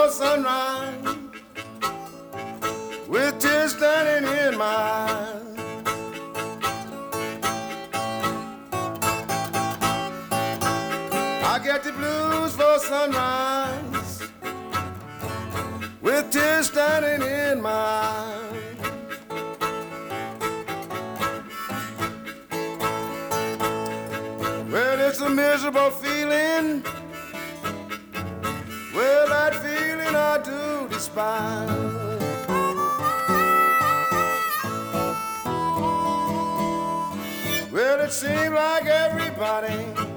before sunrise, with tears standing in my eyes. I get the blues for sunrise, with tears standing in my eyes. Well, it's a miserable feeling. Well, that feeling I do despise. Well, it seems like everybody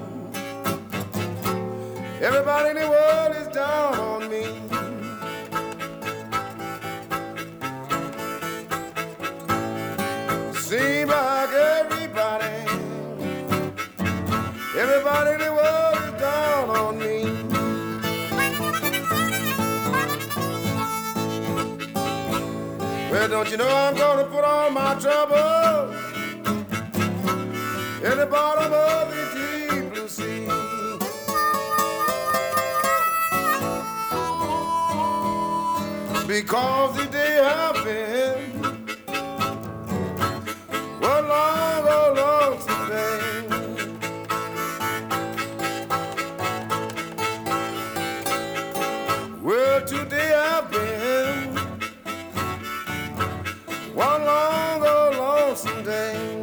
in the world is down on me. Seems like everybody in the world is down on me. Well, don't you know I'm gonna put all my trouble in the bottom of the deep blue sea. Because the day I've been one long, oh, lonesome day. Well, today I've been one long, oh, lonesome day.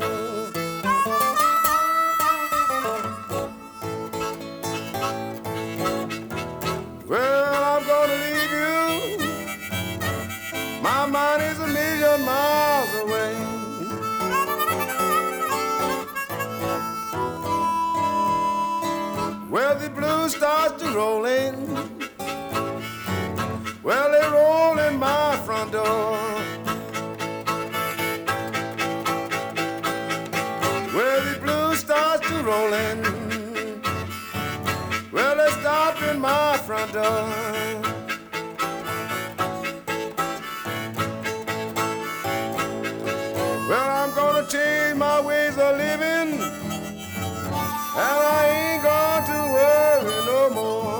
Well, I'm gonna leave you. My mind is a million miles away. Well, the blues starts to rolling. Well, they roll in my front door. Well, the blues starts to rolling. Well, they stop in my front door. Well, I'm gonna change my ways of living, and I ain't going to worry no more.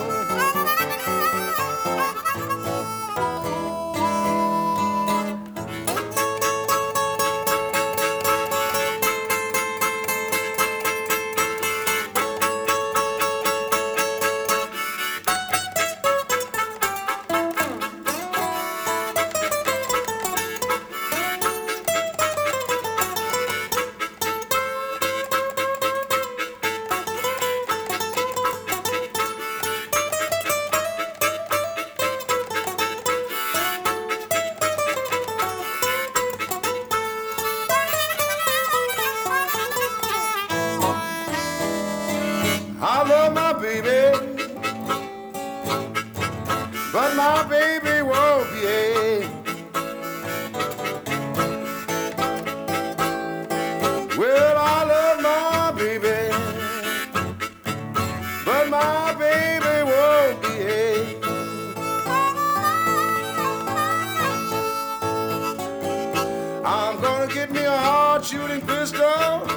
I love my baby, but my baby won't behave. Well, I love my baby, but my baby won't behave. I'm gonna get me a hard shooting pistol.